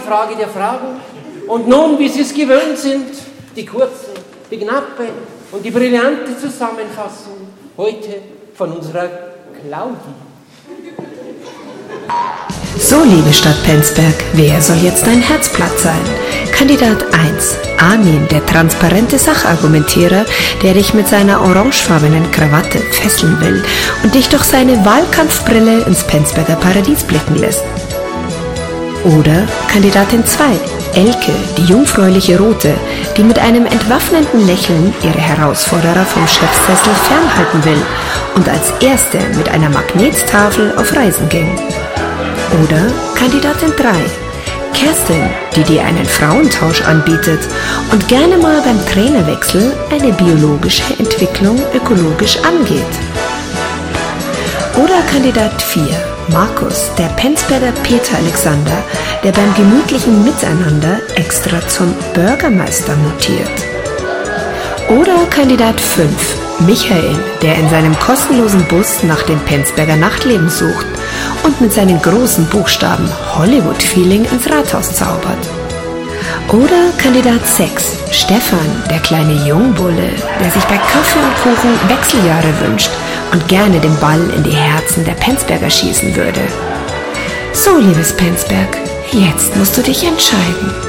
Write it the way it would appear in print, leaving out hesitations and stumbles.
Frage der Fragen. Und nun, wie Sie es gewöhnt sind, die kurze, die knappe und die brillante Zusammenfassung heute von unserer Claudi. So, liebe Stadt Penzberg, wer soll jetzt dein Herzblatt sein? Kandidat 1, Armin, der transparente Sachargumentierer, der dich mit seiner orangefarbenen Krawatte fesseln will und dich durch seine Wahlkampfbrille ins Penzberger Paradies blicken lässt. Oder Kandidatin 2, Elke, die jungfräuliche Rote, die mit einem entwaffnenden Lächeln ihre Herausforderer vom Chefsessel fernhalten will und als Erste mit einer Magnetstafel auf Reisen ging. Oder Kandidatin 3, Kerstin, die dir einen Frauentausch anbietet und gerne mal beim Trainerwechsel eine biologische Entwicklung ökologisch angeht. Oder Kandidat 4, Markus, der Penzberger Peter Alexander, der beim gemütlichen Miteinander extra zum Bürgermeister mutiert. Oder Kandidat 5, Michael, der in seinem kostenlosen Bus nach dem Penzberger Nachtleben sucht und mit seinen großen Buchstaben Hollywood-Feeling ins Rathaus zaubert. Oder Kandidat 6, Stefan, der kleine Jungbulle, der sich bei Kaffee und Kuchen Wechseljahre wünscht und gerne den Ball in die Herzen der Penzberger schießen würde. So, liebes Penzberg, jetzt musst du dich entscheiden.